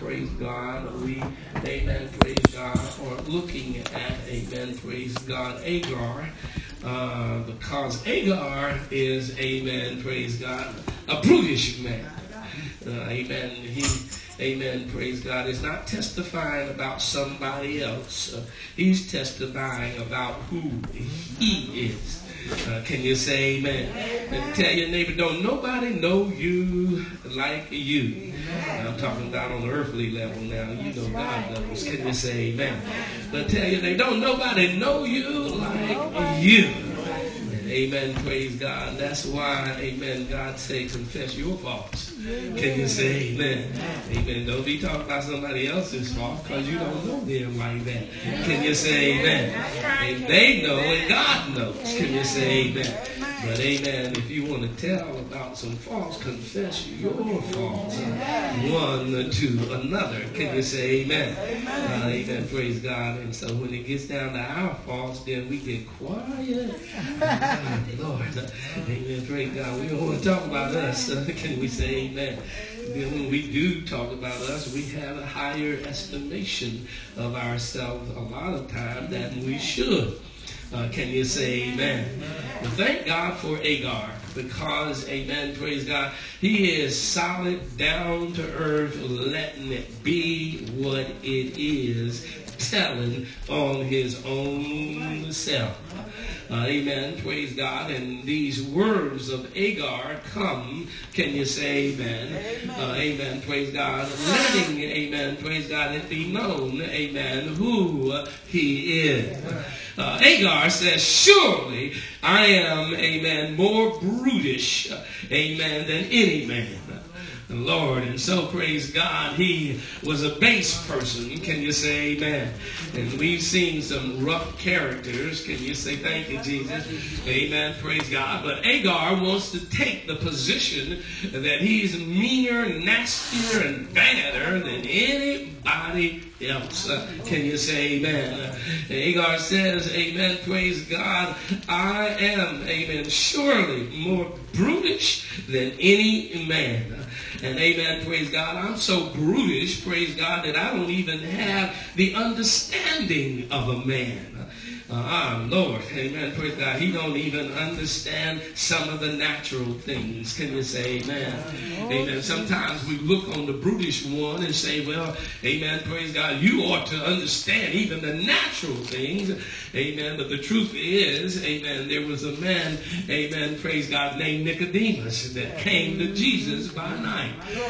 praise God, we, amen, praise God, are looking at, amen, praise God, Agar, because Agar is, amen, praise God, a brutish man. Amen. He, amen, praise God, is not testifying about somebody else. He's testifying about who he is. Can you say amen? And tell your neighbor, don't nobody know you like you. I'm talking about on the earthly level now. You know God knows. Can you say amen? But tell your neighbor, don't nobody know you like you. And amen, praise God. That's why, amen, God say confess your faults. Can you say amen? Amen. Don't be talking about somebody else's fault because you don't know them like that. Can you say amen? And they know and God knows. Can you say amen? But amen, if you want to tell about some faults, confess your faults one to another. Can you say amen? Amen. Praise God. And so when it gets down to our faults, then we get quiet. Lord. Amen. Praise God. We don't want to talk about us. Can we say amen? Then when we do talk about us, we have a higher estimation of ourselves a lot of time than we should. Can you say amen? Well, thank God for Agar because, amen, praise God, he is solid, down to earth, letting it be what it is, telling on his own self. Amen, praise God. And these words of Agar come, can you say amen? Amen, praise God. Letting, amen, praise God, it be known, amen, who he is. Agar says, surely I am, amen, more brutish, amen, than any man. Lord, and so praise God, he was a base person. Can you say amen? And we've seen some rough characters. Can you say thank you, Jesus? Amen, praise God. But Agar wants to take the position that he's meaner, nastier, and badder than anybody else. Can you say amen? Agar says, amen, praise God, I am, amen, surely more brutish than any man. And amen, praise God, I'm so brutish, praise God, that I don't even have the understanding of a man. Lord, amen, praise God, he don't even understand some of the natural things. Can you say amen? Amen. Sometimes we look on the brutish one and say, well, amen, praise God, you ought to understand even the natural things. Amen. But the truth is, amen, there was a man, amen, praise God, named Nicodemus that came to Jesus by night.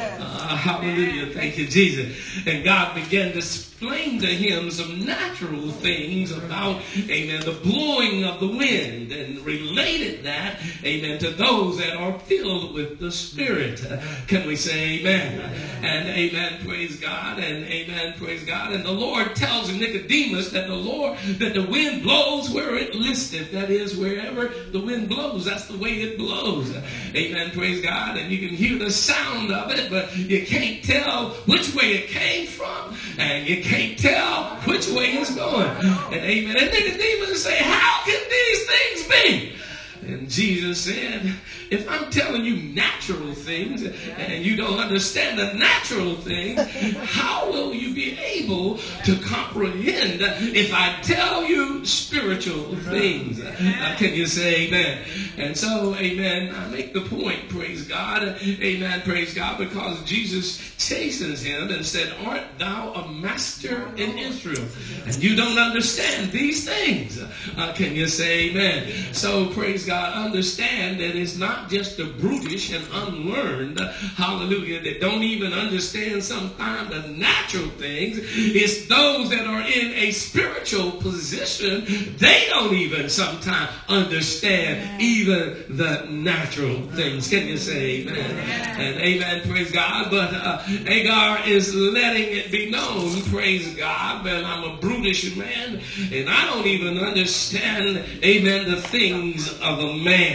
Hallelujah. Thank you, Jesus. And God began to explain to him some natural things about, amen, the blowing of the wind, and related that, amen, to those that are filled with the Spirit. Can we say amen? And amen, praise God, and amen, praise God. And the Lord tells Nicodemus that the wind blows where it listeth. That is, wherever the wind blows, that's the way it blows. Amen, praise God. And you can hear the sound of it, but you can't tell which way it came from, and you can't tell which way it's going. And amen. And Nicodemus say, how can these things be? And Jesus said, if I'm telling you natural things and you don't understand the natural things, how will you be able to comprehend if I tell you spiritual things? Can you say amen? And so, amen, I make the point, praise God, amen, praise God, because Jesus chastens him and said, art thou a master in Israel? And you don't understand these things. Can you say amen? So, praise God, understand that it's not just the brutish and unlearned, hallelujah, that don't even understand sometimes the natural things. It's those that are in a spiritual position, they don't even sometimes understand even the natural things. Can you say amen? And amen, praise God. But Agar is letting it be known, praise God, that I'm a brutish man and I don't even understand, amen, the things of a man.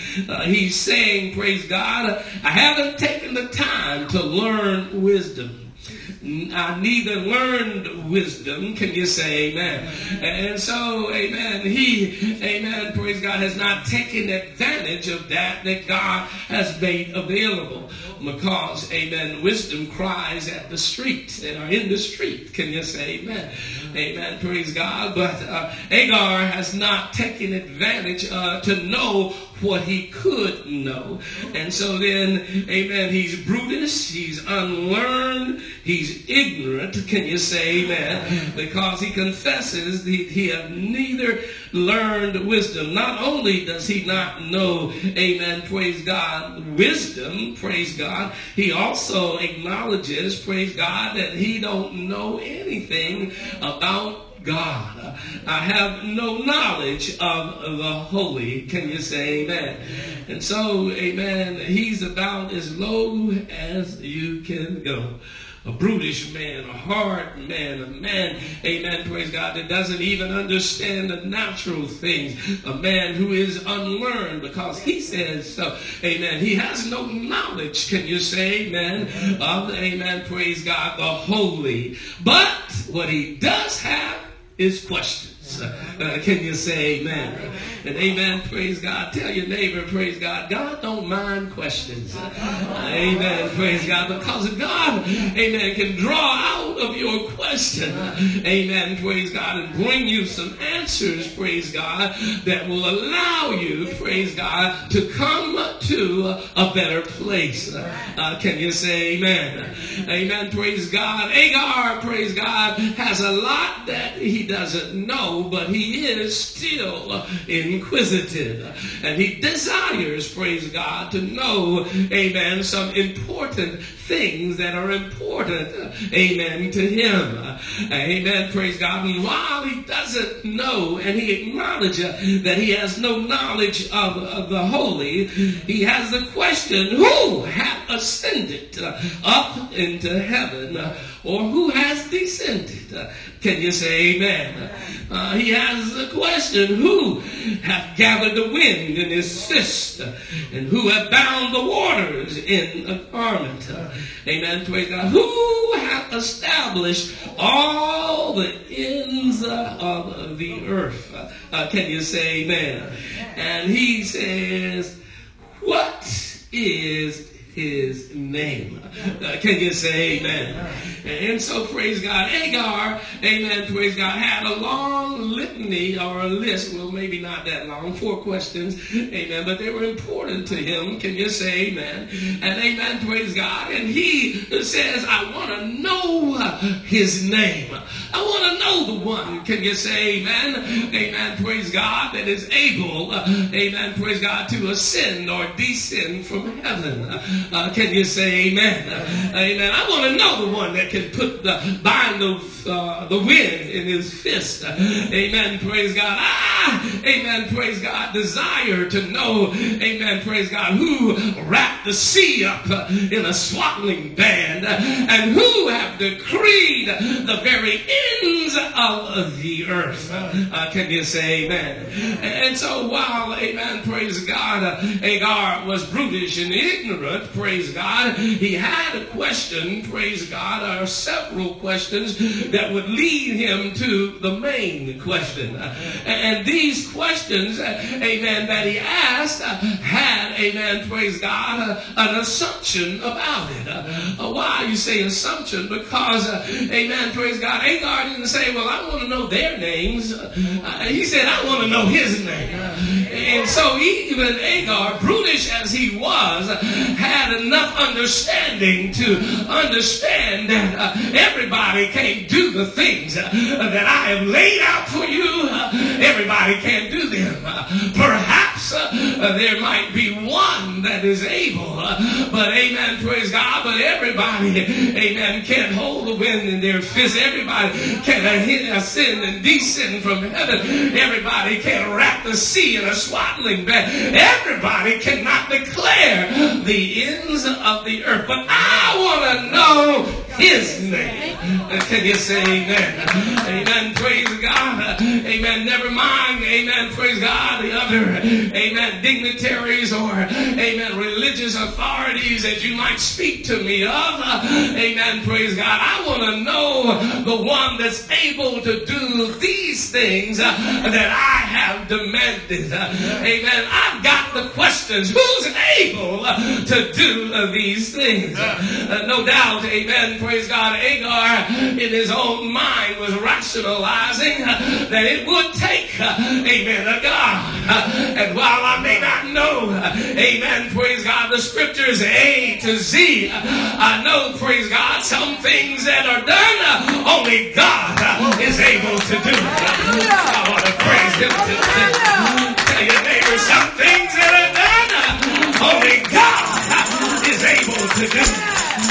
He's saying, praise God, I haven't taken the time to learn wisdom. I neither learned wisdom. Can you say amen? And so, amen, he, amen, praise God, has not taken advantage of that God has made available. Because, amen, wisdom cries at the street, or in the street. Can you say amen? Amen, praise God. But Agar has not taken advantage to know what he could know. And so then, amen, he's brutish, he's unlearned, he's ignorant. Can you say amen? Because he confesses he have neither learned wisdom. Not only does he not know, amen, praise God, wisdom, praise God, he also acknowledges, praise God, that he don't know anything about God. I have no knowledge of the holy. Can you say amen? And so, amen, he's about as low as you can go. A brutish man, a hard man, a man, amen, praise God, that doesn't even understand the natural things. A man who is unlearned because he says so. Amen. He has no knowledge, can you say amen, of, amen, praise God, the holy. But what he does have is questions. Can you say amen? And amen, praise God. Tell your neighbor, praise God, God don't mind questions. Amen, praise God. Because God, amen, can draw out of your question, amen, praise God, and bring you some answers, praise God, that will allow you, praise God, to come to a better place. Can you say amen? Amen, praise God. Agar, praise God, has a lot that he doesn't know, but he is still inquisitive. And he desires, praise God, to know, amen, some important things that are important, amen, to him. Amen, praise God. And while he doesn't know and he acknowledges that he has no knowledge of the holy, he has the question, who hath ascended up into heaven, or who has descended? Can you say amen? He has the question, who hath gathered the wind in his fist, and who hath bound the waters in a garment? Amen, praise God. Who hath established all the ends of the earth? Can you say amen? And he says, what is his name? Can you say amen? And so, praise God, Agar, amen, praise God, had a long litany or a list, well, maybe not that long, 4 questions, amen, but they were important to him. Can you say amen? And amen, praise God. And he says, I want to know his name. I want to know the one, can you say amen? Amen, praise God, that is able, amen, praise God, to ascend or descend from heaven. Can you say amen? Amen. I want to know the one that can bind the wind in his fist. Amen. Praise God. Amen. Praise God. Desire to know. Amen. Praise God. Who wrapped the sea up in a swaddling band, and who have decreed the very ends of the earth. Can you say amen? And so while, amen, praise God, Agar was brutish and ignorant, praise God, he had a question, praise God, or several questions that would lead him to the main question. And these questions, amen, that he asked had, amen, praise God, an assumption about it. Why you say assumption? Because, amen, praise God, Agar didn't say, well, I want to know their names. He said, I want to know his name. And so even Agar, brutish as he was, had enough understanding to understand that everybody can't do the things that I have laid out for you. Everybody can't do them. Perhaps there might be one that is able, but amen, praise God, but everybody, amen, can't hold the wind in their fist. Everybody can't ascend and descend from heaven. Everybody can't wrap the sea in a swaddling band. Everybody cannot declare the ends of the earth. But I want to know his name. Can you say amen? Amen. Praise God. Amen. Never mind. Amen. Praise God. The other, amen, dignitaries or, amen, religious authorities that you might speak to me of. Amen. Praise God. I want to know the one that's able to do these things that I have demanded. Amen. I've got the questions. Who's able to do these things? No doubt. Amen. Praise God. Agar in his own mind was rationalizing that it would take, amen, a God. And while I may not know, amen, praise God, the scriptures A to Z, I know, praise God, some things that are done, only God is able to do. I want to praise him today. Tell your neighbor, some things that are done, only God is able to do.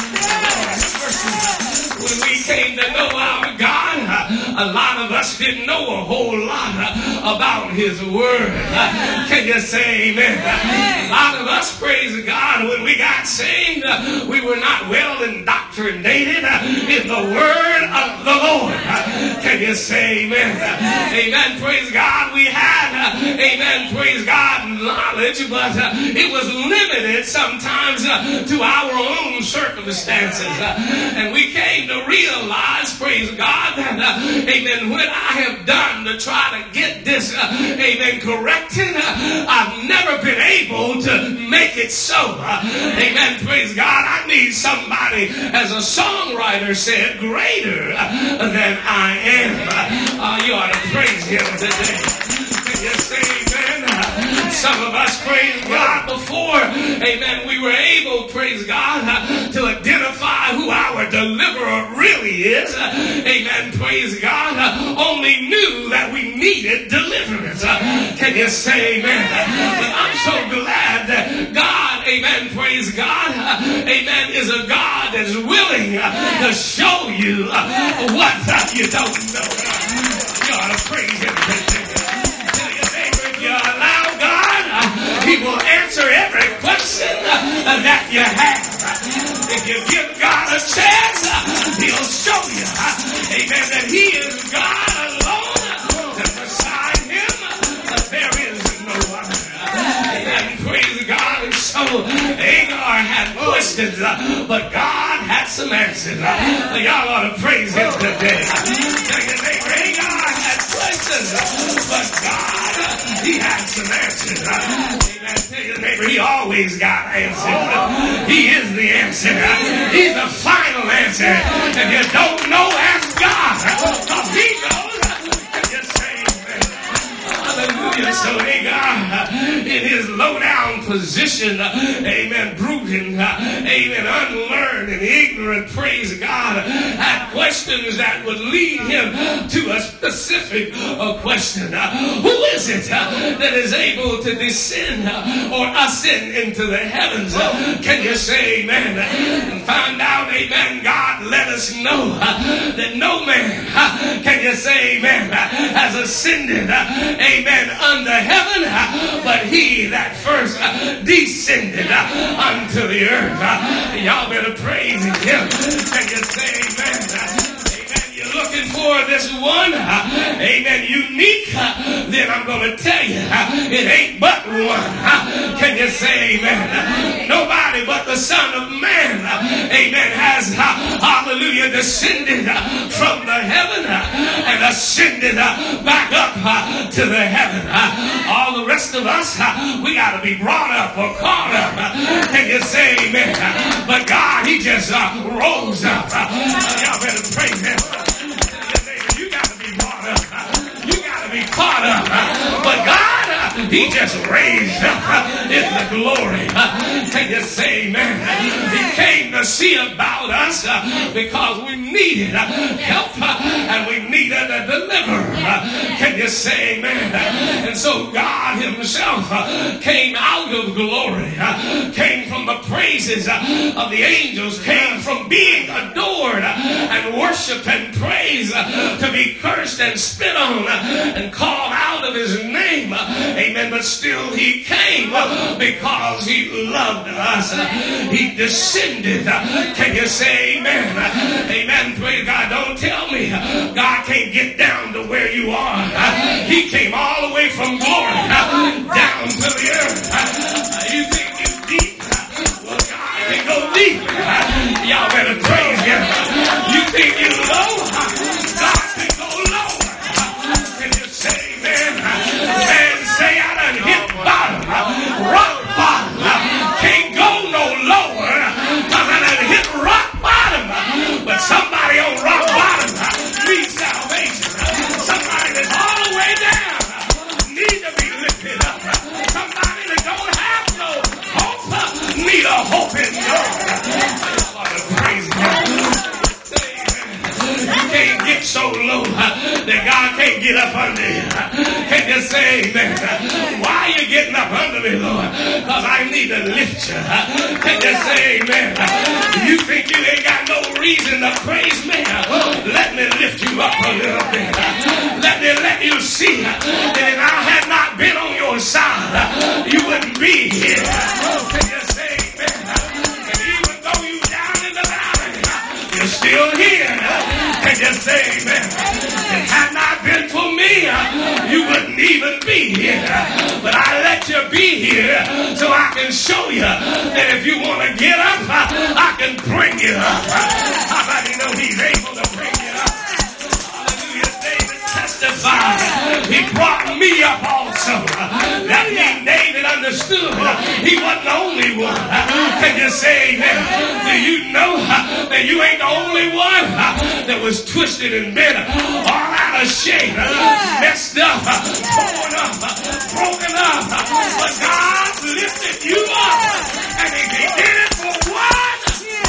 When we came to know our God, a lot of us didn't know a whole lot about his word. Can you say amen? A lot of us, praise God, when we got saved, we were not well indoctrinated in the word of the Lord. Can you say amen? Amen. Praise God. We had, amen, praise God, knowledge, but it was limited sometimes to our own circumstances. And we came to realize, praise God, that, amen, what I have done to try to get this, amen, corrected, I've never been able to make it so. Amen, praise God. I need somebody, as a songwriter said, greater than I am. You ought to praise him today. Can you say amen? Some of us, praise God, before, amen, we were able, praise God, to identify who our deliverer really is. Amen, praise God, only knew that we needed deliverance. Can you say amen? But I'm so glad that God, amen, praise God, amen, is a God that's willing to show you what you don't know. You ought to praise him today. Tell your neighbor, if you allow God, he will answer every question that you have. If you give God a chance, he'll show you, amen, that he is God alone. And beside him, there is no other. Amen, praise God. And so Agar had questions, but God had some answers. Y'all ought to praise him today. Tell your neighbor, Agar had questions, but God, he had some answers. Amen. Tell your neighbor, he always got answers. He is the answer. He's the final answer. If you don't know, ask God. Because he knows. And you say amen. Hallelujah. So Agar, in his low-down position, amen, brooding, amen, unlearned and ignorant, praise God, had questions that would lead him to a specific question. Who is it that is able to descend or ascend into the heavens? Can you say amen? And find out, amen, God let us know that no man, can you say amen, has ascended, amen, unto heaven, but he that first descended unto the earth. Y'all better praise him. Can you say amen? Amen. You're looking for this one, amen, unique, then I'm going to tell you, it ain't but one. Can you say amen? Nobody but the Son of Man, amen, has, hallelujah, descended from the heaven and ascended back up to the heaven. All the rest of us, we got to be brought up or caught up. Can you say amen? But God, he just rose up. Y'all better praise him. You got to be brought up. You got to be caught up. But God, he just raised up in the glory. Can you say amen? He came to see about us because we needed help and we needed a deliverer. Can you say amen? And so God himself came out of glory, came from the praises of the angels, came from being adored and worshiped and praised to be cursed and spit on and called out of his name. Amen. But still he came because he loved us. He descended. Can you say amen? Amen. Praise God. Don't tell me God can't get down to where you are. He came all the way from glory down to the earth. You think it's deep? Well, God can go deep. Y'all better praise him. You think you're low? God can go lower. Can you say amen? Man, say I done hit bottom. Rock bottom. Can't go no lower because I done hit rock bottom. But somebody on rock bottom needs salvation. Somebody that's all the way down need to be lifted up. Somebody that don't have no hope need a hope in God. Praise God. You can't get so low that God can't get up under you. Can you say amen? Why are you getting up under me, Lord? Because I need to lift you. Can you say amen? You think you ain't got no reason to praise me? Let me lift you up a little bit. Let you see that if I had not been on your side, you wouldn't be here. Can you say amen? And even though you down in the valley, you're still here. Can you say amen? If it had not been for me, you wouldn't even be here. But I let you be here so I can show you that if you want to get up, I can bring you up. How about you know he's able to bring you up? Hallelujah. David testified. He brought me up also. That means David understood he wasn't the only one. Can you say amen? Do you know that you ain't the only one that was twisted and bent all out of shape, messed up, torn up, broken up? But God lifted you up, and if he did it for one,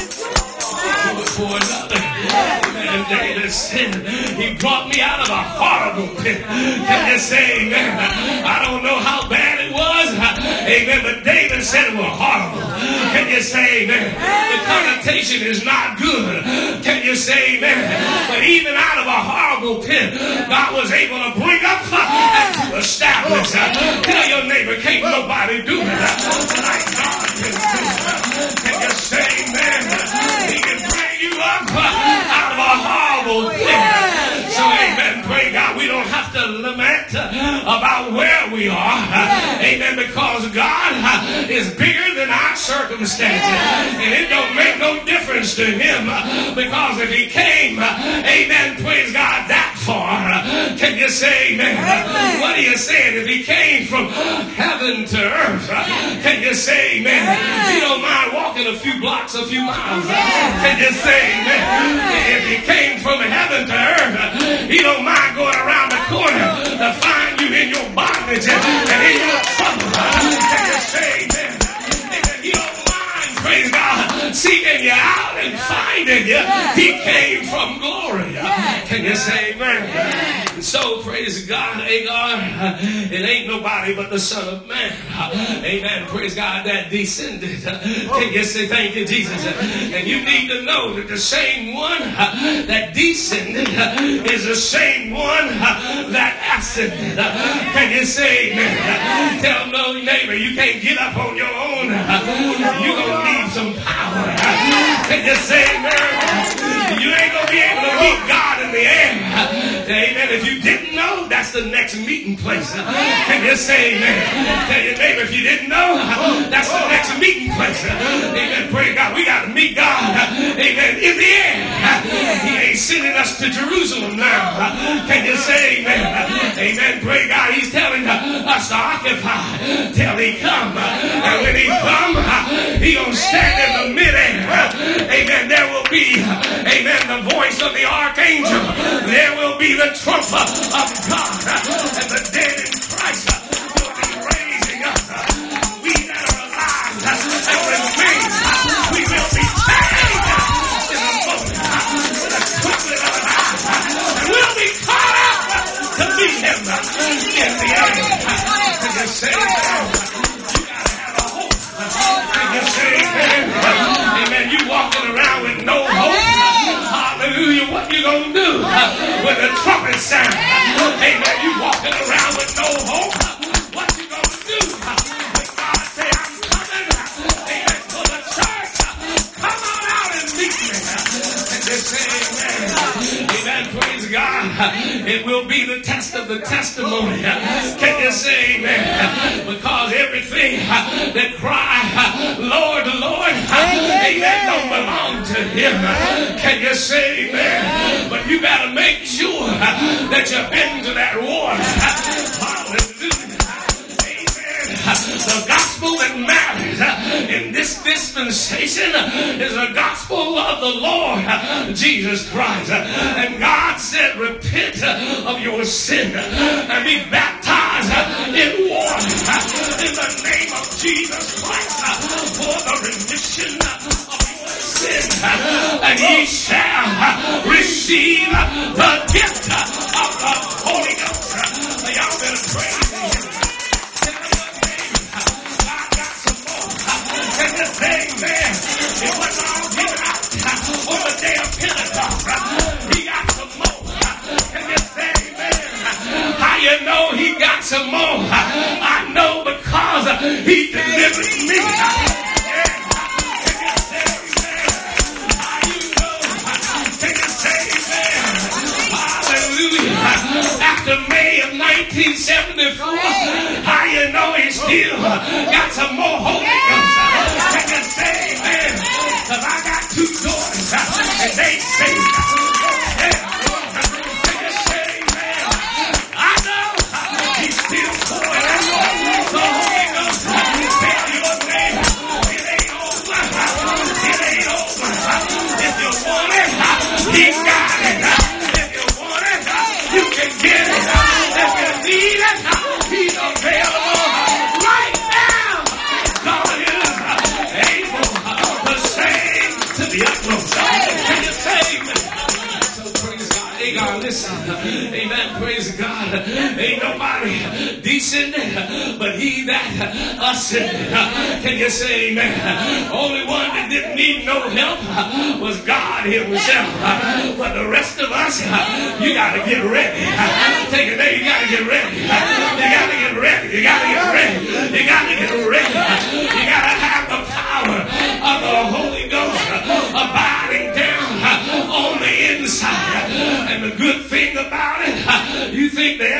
do it for another. And David said, he brought me out of a horrible pit. Can you say amen? I don't know how bad it was. Amen. But David said it was horrible. Can you say amen? The connotation is not good. Can you say amen? But even out of a horrible pit, God was able to bring up and to establish. Tell your neighbor, can't nobody do it like God can do it. Can you say amen? He can bring you up out of a horrible pit. So amen, pray God, we don't have to lament about where we are. Amen, because God is bigger than our circumstances. And it don't make no difference to him because if he came, amen, praise God, that far, can you say amen? What are you saying? If he came from heaven to earth, can you say amen? You don't mind walking a few blocks, a few miles. Can you say amen? If he came from heaven to earth, he don't mind going around the corner to find you in your bondage and in your trouble. Can you say amen? Amen. He don't mind, praise God, seeking you out and finding you. He came from glory. Can you say amen? And so, praise God, Agar, it ain't nobody but the Son of Man. Amen. Praise God, that descended. Can you say thank you, Jesus? And you need to know that the same one that descended is the same one that ascended. Can you say amen? Tell no neighbor you can't get up on your own. You're going to need some power. Can you say amen? You ain't going to be able to meet God in the air. Amen. If you didn't know, that's the next meeting place. Can you say amen? Tell your neighbor, if you didn't know, that's the next meeting place. Amen. Praise God. We got to meet God. Amen. In the air. He ain't sending us to Jerusalem now. Can you say amen? Amen. Praise God. He's telling us to occupy till he come. And when he come, he gonna stand in the midair. Amen. There will be, amen, the voice of the archangel. There will be the trumpet of God. And the dead in Christ will be raising up. We that are alive and remain, we will be changed in a moment with a twinkling of an eye. And we'll be caught up to meet him in the air. Can you say amen? You gotta have a hope. Can you say amen? Amen. You walking around with no hope. Hallelujah. What you gonna do when the trumpet sounds? Amen. You walking around with no Amen. Praise God. It will be the test of the testimony. Can you say amen? Because everything that cry, Lord, Lord, amen, don't belong to him. Can you say amen? But you got to make sure that you've been to that water. Hallelujah. The gospel that matters in this dispensation is the gospel of the Lord Jesus Christ. And God said, repent of your sin and be baptized in water in the name of Jesus Christ for the remission of your sin. And ye shall receive the gift of the Holy Ghost. Y'all better praise him. Amen. It wasn't all given out on the day of Pentecost. He got some more. Can you say amen? How you know he got some more? I know because he delivered me. Can you say amen? How you know? Can you say amen? Hallelujah. After May of 1974, how you know he still got some more Holy Ghost? Can you say amen? Because I got two daughters and they say, yeah. Can you say amen? I know he's still pouring out the Holy Ghost. Tell your neighbor, it ain't over. It ain't over. If you want it, he got it. If you want it, you can get it. If you need it, he's available right now. God is able to save to the utmost. Can you say amen? So praise God. Hey God, listen. Amen. Praise God. Ain't nobody decent but he that ascended. Can you say amen? Only one that didn't need no help was God himself. But the rest of us, you got to get ready. Take it there. You got to get ready. You got to get ready. You got to get ready. You got to get ready. You got to have the power of the Holy Ghost abiding down on the inside. And the good thing about it, you think the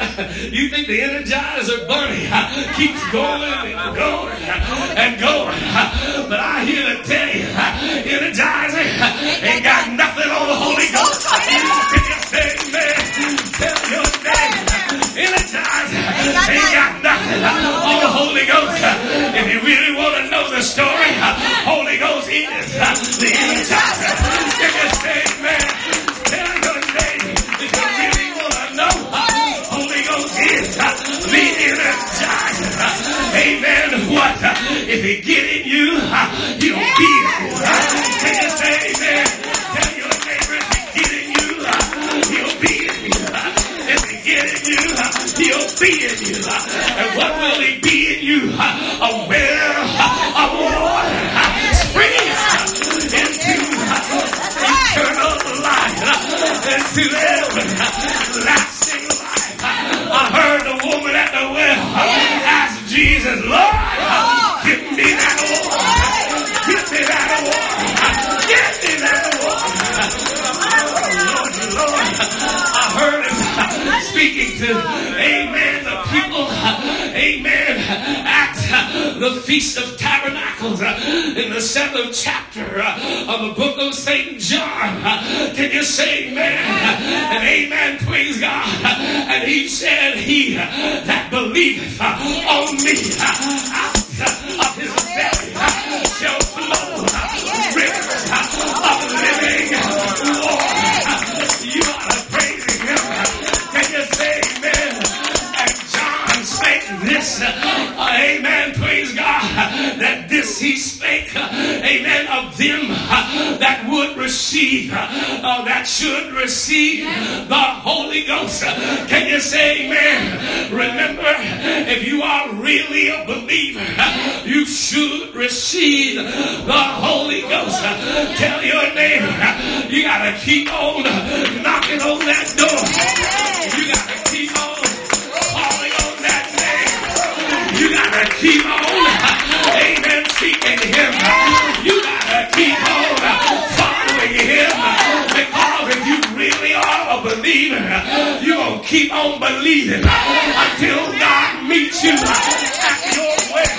Energizer Bunny keeps going and going and going. But I here to tell you, Energizer ain't got nothing on the Holy Ghost. Can you say amen? Tell your neighbor, Energizer ain't got nothing on the Holy Ghost. If you really want to know the story, Holy Ghost is the Energizer. Can you say amen? Tell your neighbor, if you really want to know, Holy Ghost is the Energizer. Amen. What? If he get in you, he'll be in you. Can you say amen? Tell your neighbor, if he get in you, he'll be in you. If he get in you, he'll be in you. And what will he be in you? A well of water springing into eternal life, into everlasting life. I heard the woman at the well ask Jesus, Lord, give me that water. Give me that water. Give me that water. Lord. I heard him speaking to, amen, the people, amen, at the Feast of Tabernacles in the 7th chapter of the book of St. John. Can you say amen? And amen, praise God. And he said, he that believeth on me, out of his belly shall flow rivers of living water. You ought to praise him. Can you say amen? And John spake this, amen, praise God, that this he spake, amen, of them that would receive, that should receive the Holy Ghost. Can you say amen? Remember, if you are really a believer, you should receive the Holy Ghost. Tell your neighbor, you got to keep on knocking on that door. You got to keep on calling on that name. You got to keep on, amen, seeking him. You got to keep on following him because believer, you're going to keep on believing until God meets you at your well.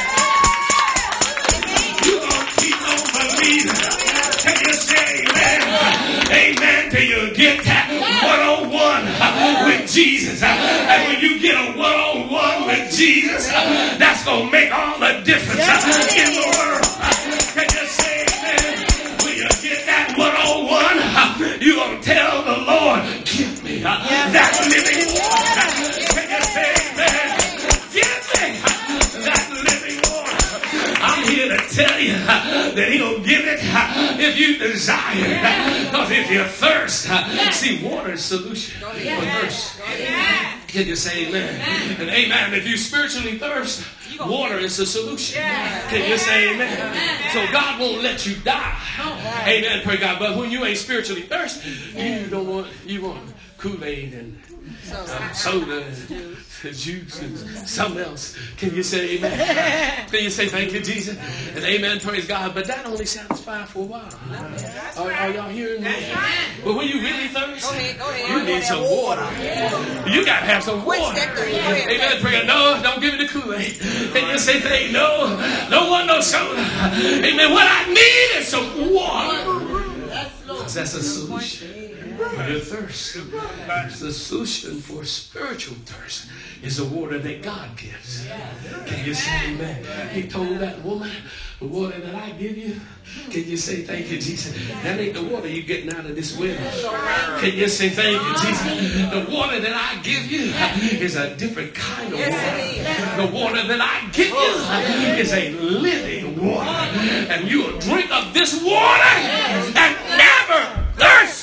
You're going to keep on believing. Can you say amen? Amen till you get that one-on-one with Jesus. And when you get a one-on-one with Jesus, that's going to make all the difference in the world. Can you say amen? When you get that one-on-one, you're going to tell the Lord, give me that living water. Can you say amen? Give me that living water. I'm here to tell you that he'll give it if you desire. Because if you thirst, see, water is solution for thirst. Can you say amen? And amen. If you spiritually thirst, water is the solution. Can you say amen? So God won't let you die. Amen. Pray God. But when you ain't spiritually thirsty, you want Kool-Aid and soda and juice and something else. Can you say amen? Can you say thank you, Jesus? And amen, praise God. But that only satisfies for a while. Are y'all hearing me? But when you really thirst, you need some water. You got to have some water. Amen, praise God. No, don't give me the Kool-Aid. Can you say thank you? No, don't want no soda. Amen. What I need is some water. Because that's a solution. For your thirst. The solution for spiritual thirst is the water that God gives. Can you say amen? He told that woman, the water that I give you, can you say thank you, Jesus? That ain't the water you're getting out of this well. Can you say thank you, Jesus? The water that I give you is a different kind of water. The water that I give you is a living water. And you will drink of this water and never thirst.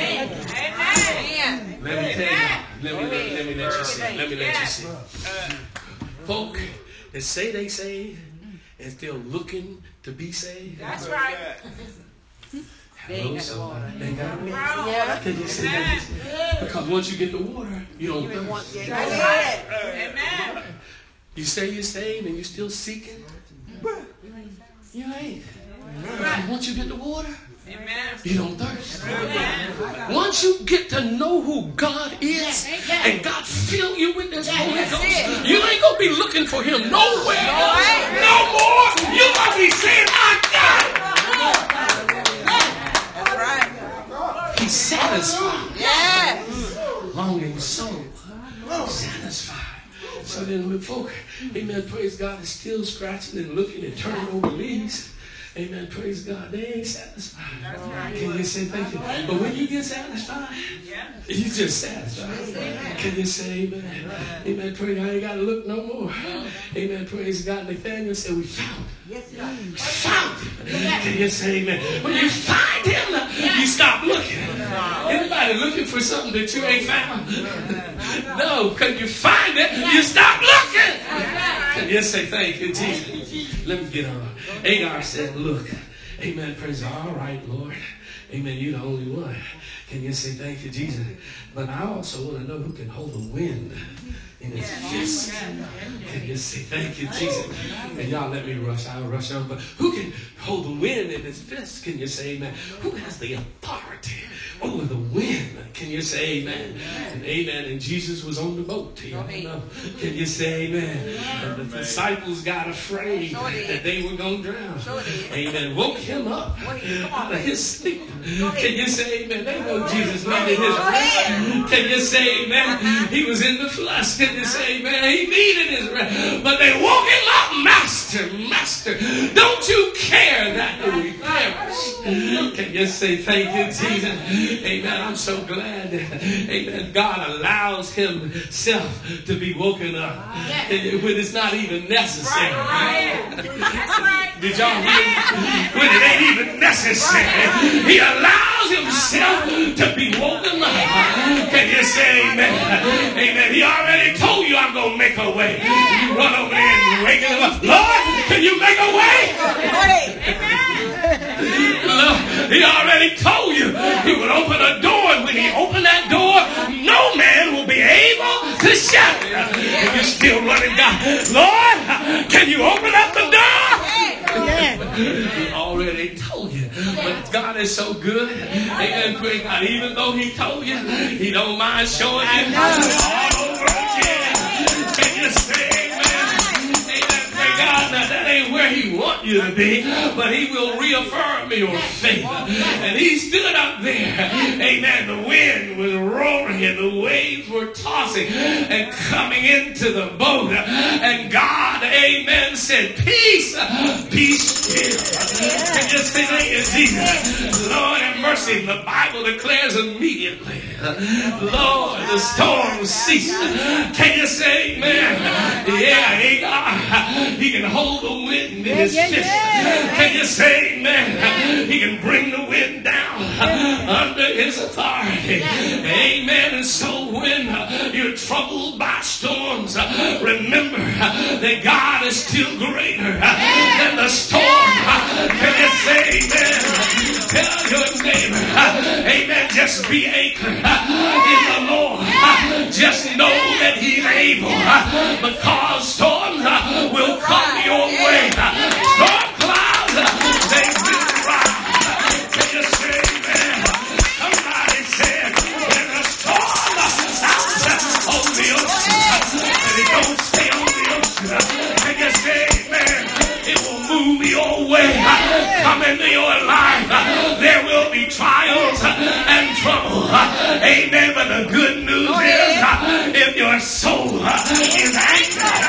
Let me tell you. Let me let you see. Let me let you see. Folk that say they saved and still looking to be saved. That's right. They ain't got the water. They ain't got the water. Can you say that? Because once you get the water, you don't thirst. Amen. You say you're saved and you're still seeking. You ain't. Once you get the water, you don't thirst. Once you get to know who God is and God fill you with this Holy Ghost, you ain't going to be looking for him nowhere. No more. You're going to be saying, I got it. He's satisfied. Longing soul. Satisfied. So then when folk, amen, praise God, is still scratching and looking and turning over leaves, amen, praise God, they ain't satisfied. Can you say thank you? But when you get satisfied, you just satisfied. Can you say amen? Amen, praise God, I ain't got to look no more. Amen, praise God. Nathaniel said, we found him. We found him. Can you say amen? When you find him, you stop looking. Anybody looking for something that you ain't found? No, because you find it, you stop looking. Can you say thank you, Jesus? Let me get on. Agar said, look, amen, praise God. All right, Lord. Amen, you're the only one. Can you say thank you, Jesus? But I also want to know who can hold the wind in his fist. Can you say thank you, Jesus? And y'all let me rush. I'll rush on. But who can hold the wind in his fist? Can you say amen? Who has the authority over the wind? Can you say amen? And amen. And Jesus was on the boat. Y'all know. Can you say amen? And the disciples got afraid that they were going to drown. Amen. Woke him up out of his sleep. Can you say amen? They know Jesus needed his rest. Can you say amen? He was in the flesh. Can you say amen? He needed his rest. But they woke him up. Master, don't you care that we perish? Can you say thank you, Jesus? Amen. I'm so glad that, amen, God allows himself to be woken up when it's not even necessary. Did y'all hear me? When it ain't even necessary. He allows himself to be woken up. Can you say amen? Amen. He already told you I'm going to make a way. You run over there and wake him up. Lord, can you make a way? Lord, he already told you he would open a door, and when he opened that door, no man will be able to shut it. And you're still running down. Lord, can you open up the door? He already told you. But God is so good. Amen. Praise God. Even though he told you, he don't mind showing you all over again. Can you say amen? Amen. Praise God. Now that ain't where he want you to be, but he will reaffirm your faith. And he stood up there. Amen. The wind was roaring and the waves were tossing and coming into the boat. And God, amen, said, peace, be still. And just say, thank you, Jesus. Lord have mercy. The Bible declares immediately, Lord, the storm ceased. Can you say amen? Yeah, he can hold the wind in his fist. Can you say amen? He can bring the wind down under his authority. Amen. And so when you're troubled by storms, remember that God is still greater than the storm. Can you say amen? Tell your neighbor, amen, just be anchored in the Lord. Just know that he's able, because storms will come your way. Storm clouds, they will rise. Can you say amen? Somebody said, when the storm out on the ocean, and it don't stay on the ocean, can you say amen? It will move your way. Come into your life. There will be trials and trouble. Amen. But the good news is, if your soul is anchored,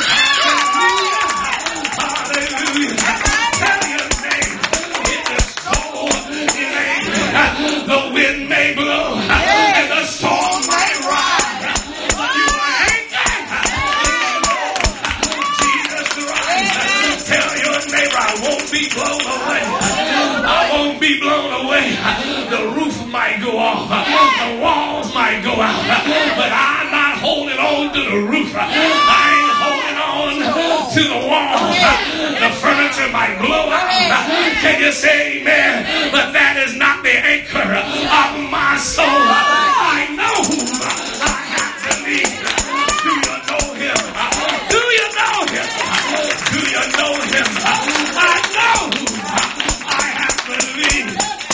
hallelujah. Tell your neighbor, if the soul is anchored, the wind may blow and the storm might rise, but you are anchored in the Lord Jesus Christ. Tell your neighbor, I won't be blown away. I won't be blown away. The roof might go off. The walls might go out. But I'm not holding on to the roof. I ain't holding on to the walls. The furniture might blow out. Can you say amen? But that is not the anchor of my soul. I know whom I have to leave. Do you know him? Do you know him? Do you know him? I know whom I have to leave.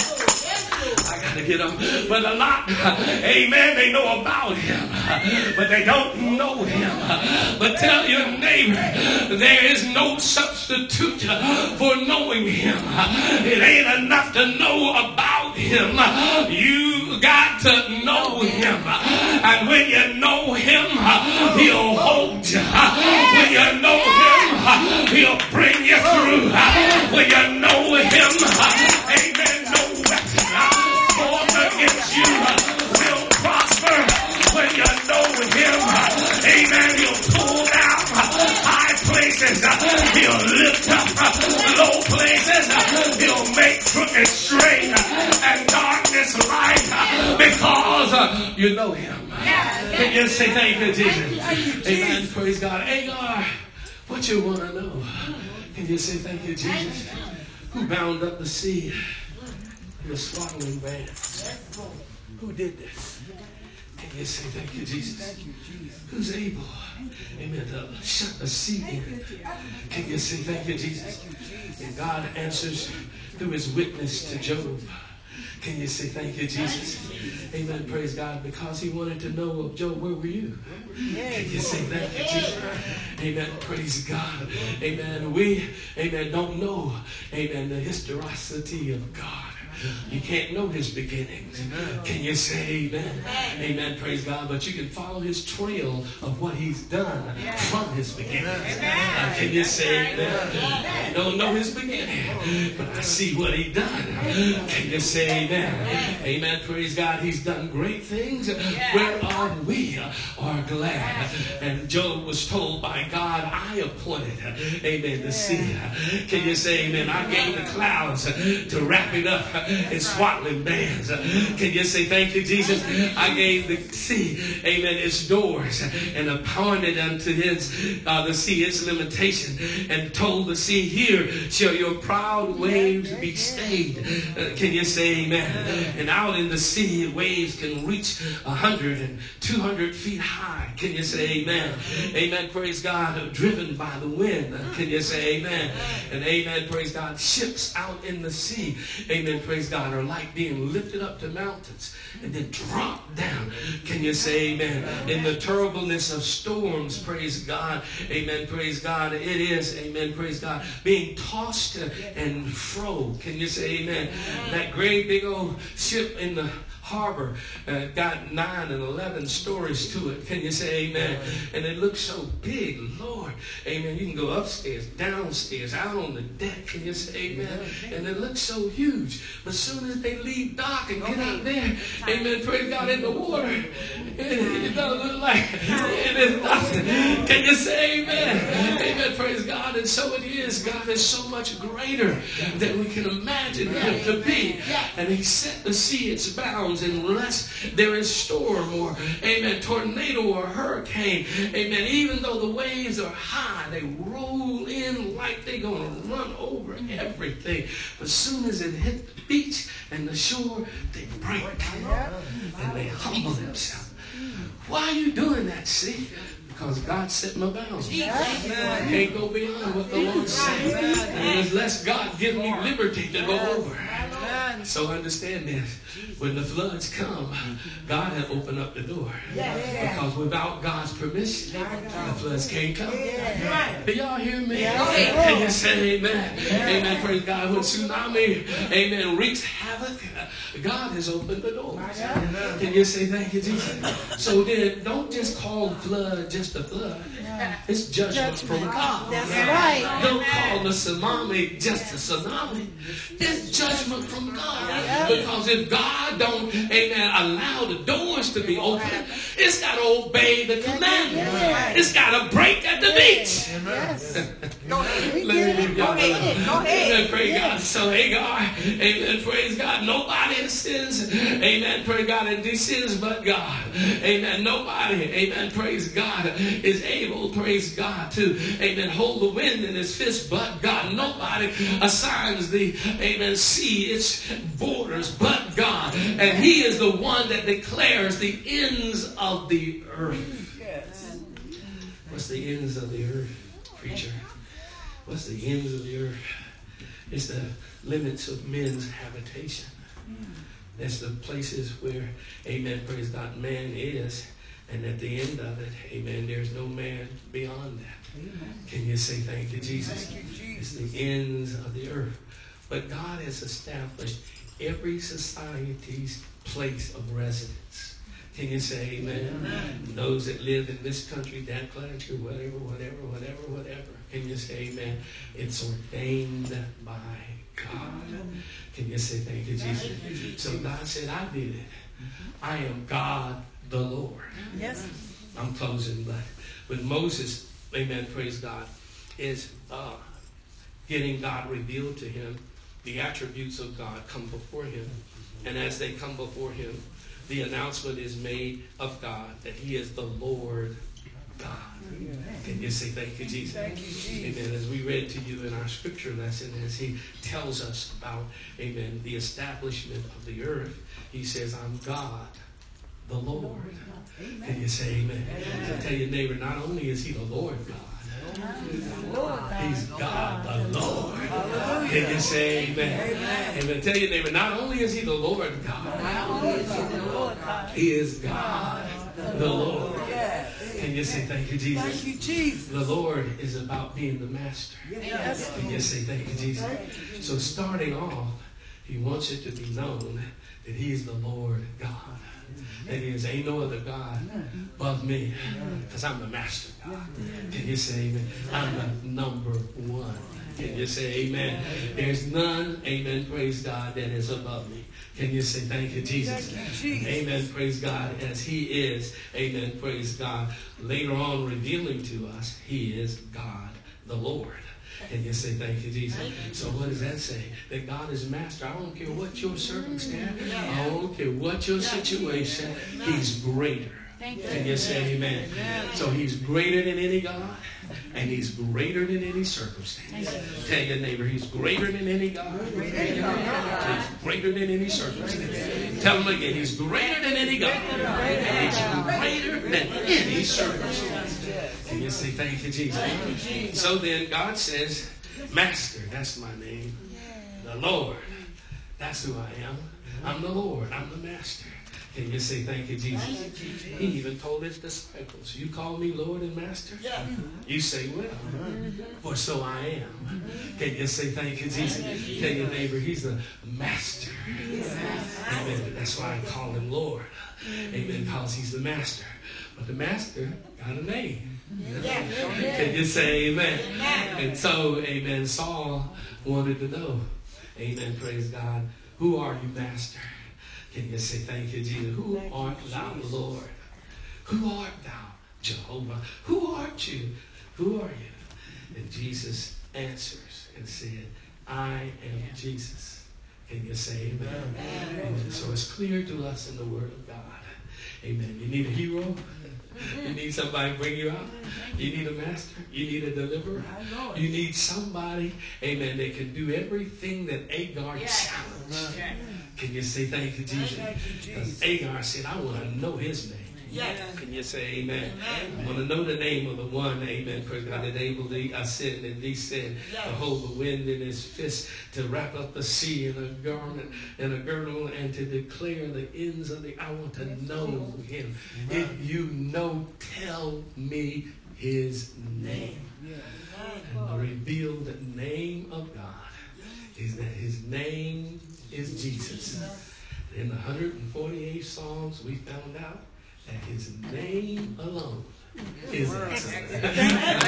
I got to get up. But a lot, amen, they know about him, but they don't know him. But tell your neighbor, there is no substitute for knowing him. It ain't enough to know about him. You got to know him. And when you know him, he'll hold you. When you know him, he'll bring you through. When you know him, amen, no weapon formed against you will prosper. When you know him, amen, he'll pull down high places. He'll lift up low places. He'll make crooked straight and darkness light, because you know him. Can you say thank you, Jesus? Amen. Praise God. Agar, what you want to know? Can you say thank you, Jesus? Who bound up the sea in the swaddling bands? Who did this? Can you say thank you, Jesus? Who's able, amen, to shut the sea in? Can you say thank you, Jesus? And God answers through his witness to Job. Can you say thank you, Jesus? Amen. Praise God. Because he wanted to know of Job, where were you? Can you say thank you, Jesus? Amen. Praise God. Amen. We, amen, don't know, amen, the historicity of God. You can't know his beginnings. Amen. Can you say amen? Amen. Praise God. But you can follow his trail of what he's done from his beginnings. Can you say amen? I don't know his beginning, but I see what he done. Can you say amen? Amen. Praise God. He's done great things whereof we are glad. And Job was told by God, I appointed, amen, the sea. Can you say amen? I gave the clouds to wrap it up in swaddling bands. Can you say thank you, Jesus? I gave the sea, amen, its doors, and appointed unto his the sea its limitation, and told the sea, here shall your proud waves be stayed. Can you say amen? And out in the sea, waves can reach 100 and 200 feet high. Can you say amen? Amen. Praise God. Driven by the wind. Can you say amen? And amen. Praise God. Ships out in the sea. Amen. Praise praise God, are like being lifted up to mountains and then drop down. Can you say amen? In the terribleness of storms, praise God, amen, praise God, it is, amen, praise God, being tossed and fro. Can you say amen? That great big old ship in the harbor got 9 and 11 stories to it. Can you say amen? And it looks so big, Lord. Amen. You can go upstairs, downstairs, out on the deck. Can you say amen? And it looks so huge. But as soon as they leave dock and get out there, amen, praise God, in the water, it doesn't look like it is nothing. Can you say amen? Amen, praise God. And so it is. God is so much greater than we can imagine him to be. And he set the sea its bounds. Unless there is storm or, amen, tornado or hurricane, amen, even though the waves are high, they roll in like they're going to run over everything. But as soon as it hit the beach and the shore, they break and they humble themselves. Why are you doing that, see? Because God set my bounds. I can't go beyond what the Lord said. And unless God gives me liberty to go over. So understand this. When the floods come, God had opened up the door. Because without God's permission, the floods can't come. Do y'all hear me? Can you say amen? Amen. Praise God. When tsunami, amen, wreaks havoc, God has opened the door. Can you say thank you, Jesus? So then, don't just call the flood just a flood. It's judgment from God. That's right. Don't call the tsunami just a tsunami. It's judgment from God. Because if God don't, amen, allow the doors to be open, it's got to obey the commandments. It's got to break at the beach. Go ahead. Let me leave y'all alone. Go ahead. Amen, praise God. So Hagar, amen, praise God. Nobody sins, amen, praise God, and descends but God. Amen. Nobody, amen, praise God, is able, praise God, to, amen, hold the wind in his fist but God. Nobody assigns the, amen, sea its borders but God. And he is the one that declares the ends of the earth. What's the ends of the earth, preacher? What's the ends of the earth? It's the limits of men's habitation. That's the places where, amen, praise God, man is. And at the end of it, amen, there's no man beyond that. Can you say thank you, Jesus? It's the ends of the earth. But God has established every society's place of residence. Can you say amen? Those that live in this country, that country, whatever. Can you say amen? It's ordained by God. Can you say thank you, Jesus? So God said, I did it. I am God the Lord. Yes. I'm closing, but with Moses, amen, praise God, is getting God revealed to him. The attributes of God come before him. And as they come before him, the announcement is made of God that he is the Lord God. Can you say thank you, Jesus? Thank you, Jesus. Amen. As we read to you in our scripture lesson, as he tells us about, amen, the establishment of the earth, he says, I'm God, the Lord. Can you say amen? So tell your neighbor, not only is he the Lord God, he's God the Lord. Can you say amen? Amen. Tell your neighbor, not only is he the Lord God, he is God the Lord. Can you say thank you, Jesus? Thank you, Jesus. The Lord is about being the master. Yes. Can you say thank you, Jesus? So starting off, he wants it to be known that he is the Lord God. That is, ain't no other God but me, because I'm the master God. Can you say amen? I'm the number one. Can you say amen? There's none, amen, praise God, that is above me. Can you say thank you, Jesus? Amen, praise God, as he is, amen, praise God. Later on revealing to us, he is God the Lord. And you say, thank you, Jesus. So what does that say? That God is master. I don't care what your circumstance. I don't care what your situation. He's greater. Can you say amen? So he's greater than any God. And he's greater than any circumstance. Tell your neighbor, he's greater than any God. He's greater than any circumstance. Tell him again, he's greater than any God. And he's greater than any circumstance. Can you say thank you, Jesus? So then God says, Master, that's my name. The Lord. That's who I am. I'm the Lord. I'm the master. Can you say thank you, Jesus? He even told his disciples, you call me Lord and Master? Yeah. You say, well, for so I am. Can you say thank you, Jesus? Tell your neighbor, he's the master. Amen. That's why I call him Lord. Amen. Because he's the master. But the master got a name. Can you say amen? And so, amen, Saul wanted to know, amen, praise God, who are you, master? Can you say thank you, Jesus? Who art thou, Lord? Who art thou, Jehovah? Who art you? Who are you? And Jesus answers and said, I am Jesus. Can you say amen? Amen. So it's clear to us in the Word of God. Amen. You need a hero. You need somebody to bring you out. You need a master. You need a deliverer. You need somebody, amen, that can do everything that Agar challenged. Can you say thank you, Jesus? Because Agar said, I want to know his name. Can you say amen? I want to know the name of the one, amen, praise God, that able to ascend and descend, to hold the wind in his fist, to wrap up the sea in a garment and a girdle, and to declare the ends of the, I want to know him. If you know, tell me his name. And the revealed name of God is that his name is Jesus. In the 148 Psalms, we found out that his name alone is excellent.